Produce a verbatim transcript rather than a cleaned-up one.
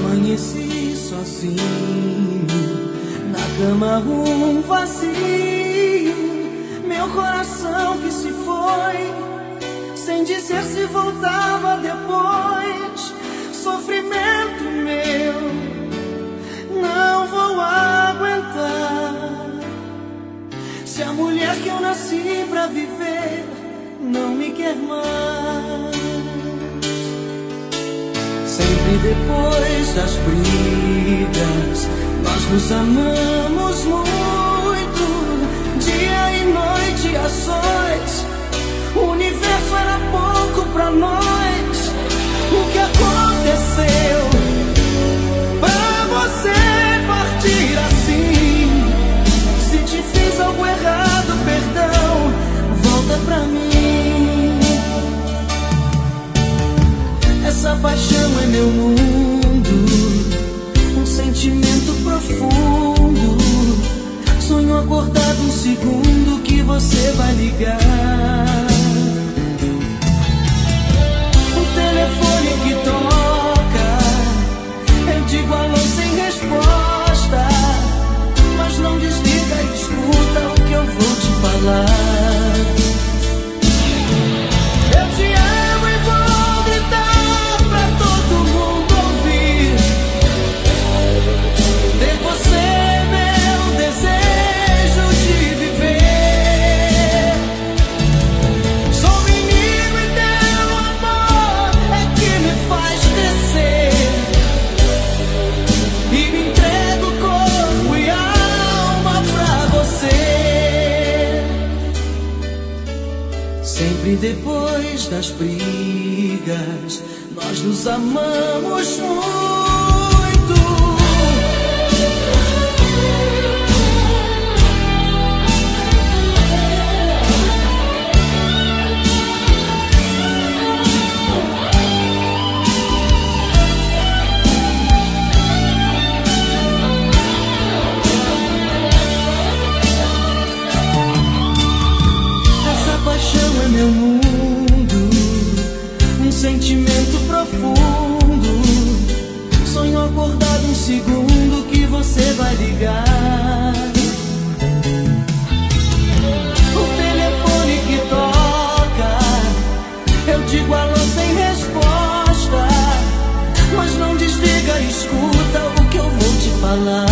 Amanheci sozinho, na cama um vazio, meu coração que se foi, sem dizer se voltava depois. Sofrimento meu, não vou aguentar. Se a mulher que eu nasci pra viver não me quer mais. Sempre depois das brigas, nós nos amamos muito, dia e noite a sós. O universo era pouco pra nós. O que aconteceu pra você partir assim? Se te fiz algo errado, perdão, volta pra mim. Essa paixão é meu mundo, um sentimento profundo. Sonho acordado um segundo que você vai ligar. O telefone que toca, eu digo alô sem resposta, mas não desliga e escuta o que eu vou te falar. Eu te amo e vou gritar pra todo mundo ouvir. Ter você é meu desejo de viver. Sou menino e teu amor é que me faz crescer, e me entrego corpo e alma pra você. Sempre depois das brigas, nós nos amamos muito. Essa paixão é meu mundo, um sentimento profundo. Sonho acordado um segundo que você vai ligar. O telefone que toca, eu digo alô sem resposta, mas não desliga, escuta o que eu vou te falar.